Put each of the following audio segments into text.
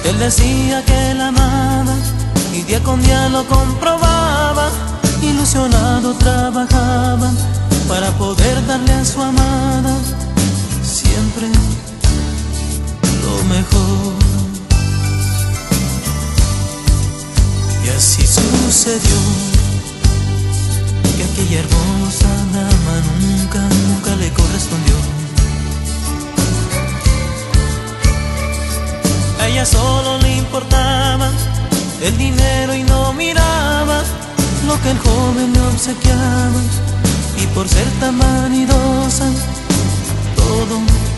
Él decía que la amaba y día con día lo comprobaba. Ilusionado trabajaba para poder darle a su amada siempre lo mejor. Y así sucedió que aquella hermosa dama nunca le correspondió. A ella solo le importaba el dinero y no miraba lo que el joven le obsequiaba, y por ser tan vanidosa todo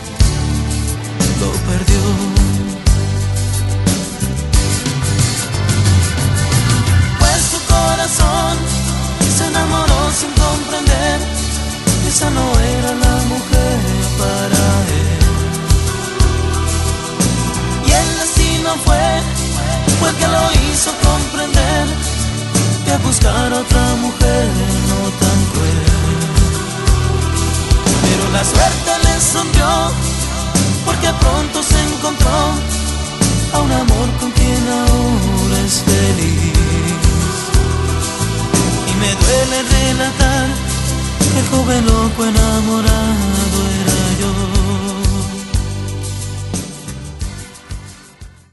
lo perdió. Pues su corazón se enamoró sin comprender que esa no era la mujer para él. Y el destino fue el que lo hizo comprender que buscar otra mujer no tan cruel. Pero la suerte le sonrió porque pronto se encontró a un amor con quien ahora es feliz. Y me duele relatar que el joven loco enamorado